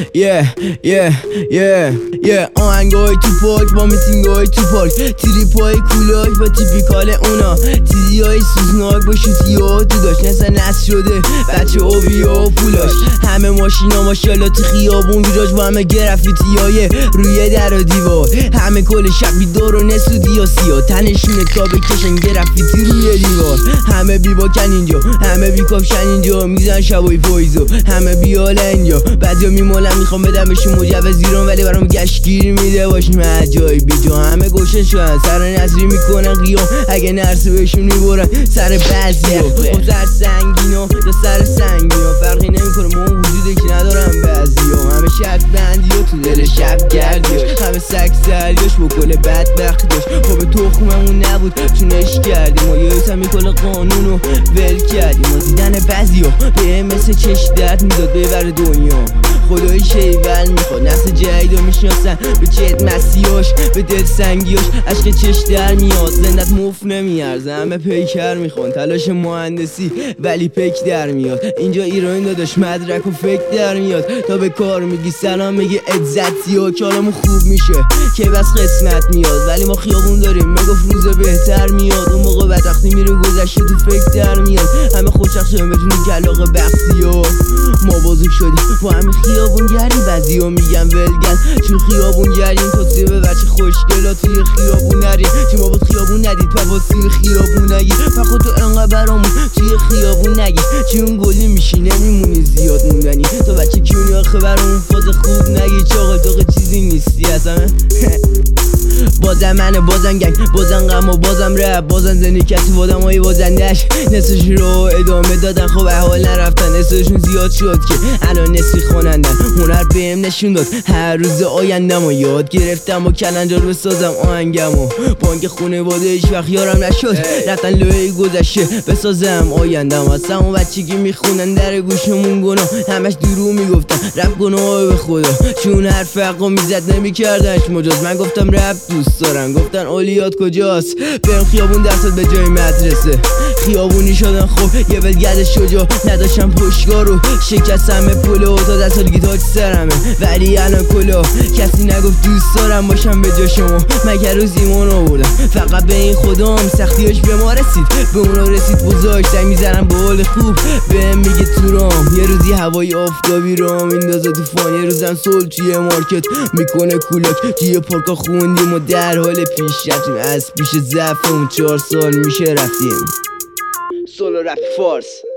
آهنگای تو پاک با میتینگای تو پارک، تریپای کولاک با تیپیکال اونا، تیزیای سوزناک با شوتی‌ها تو داشت نسل نصر شده بچه اوبیا و پولاش. همه ماشینا ماشالله تو خیابون ویراج با همه گرافیتیای روی در و دیوار، همه کل شب بیدار و نسودی یا سیا تنشونه تا بکشن گرافیتی روی دیوار. همه بی باکن اینجا، همه بی کافشن اینجا، میزن شبای پاییزو همه بیال اینجا. بعضیا میمالن میخوام بدم بهشون مجوز ایران ولی برام گشتگیر میده باشیم جای بیجا. همه گوشن شدن سر نظری میکنن قیام، اگه نرسه بهشون میبرن سر بعضیا. خب سر سنگینا یا سر سنگینا فرقی نمیکنه، ما وجوده که ندارن بعضیا. همه شک بندیا تو دل شب گردیاش، همه سگ سریاش با کل بدبخت داشت. خب تخممون نبود چونش کردیم ما یه میکل قانونو ول کردیم. ما دیدن بعضیا به مثل چش درد میداد ببر دنیا. خدای شیول میخواد نسل جدیدو میشناسن به چت مسیاش به دل سنگیاش عشق چش در میاد. زندت مف نمیارزه همه پیکر میخوان تلاش مهندسی ولی پک در میاد. اینجا ایران داداش مدرک و فکر در میاد تا به کار میگی سلام میگی عزتی و کلامو خوب میشه که بس قسمت میاد. ولی ما خیابون داریم میگفت روز بهتر میاد، اون موقع بدبختی میره گذشته تو فکر در میاد. همه خوشحال شدن بدون گلاغ بختی و ما بزرگ شدیم با همین خیابون گردیم. بعضیا میگن ولگن چون خیابون گردیم، توصیه به بچه خوشگلا توی خیابون نریم. چون ما بود خیابون ندید توی خیابون نگیر، فقط تو انقدر برامون توی خیابون نگیر. چون گلی میشی نمیمونی زیاد موندنی تو بچه کیونی آخه برامون فاز خوب نگیر. چاقل توقع چیزی نیستی اصلا بازم منه بازم گنگ بازم غم و بازم رپ بازم زندگی کسی بادم های بازندش نصفش رو ادامه دادن. خب احوال نرفتن نصفشون زیاد شد که الان نصفی خوانندن. هنر بهم نشون داد هر روز آیندم و یاد گرفتم و کلنجار بسازم آهنگم و بانک خونواده هیچ وقت یارم نشد. رفتن لوحه گذشته بسازم آیندم. اصلا اون بچگی میخونن در گوشمون گناه همش درو میگفتن رپ گناه به خدا چون حرف حقا میزد نمیکردنش مجاز. من گفتم رپ دوست دارم گفتن اولیات کجاست برم خیابون درصد به جای مدرسه. خیابونی شدن خب یه ولگرد شجاع نداشتم پشتگاه رو شکستم پلو تا دست سال گیتار سرمه ولی الان کلا کسی نگفت دوست دارم باشم به جا شما. مگر روز ایمان آوردم فقط به این خدام سختیاش به ما رسید به اونا رسید بزرگ زنگ میزنم به حال خوب بهم میگه تو رام. یه روزی هوای آفتابی رو میندازه تو فان، یه روزم سول توی مارکت میکنه کولاک. توی پارکا خوندیم و در حال پیش رفتیم از پیش ضعفمون 4 سال میشه رفتیم. سولو رپ فارس.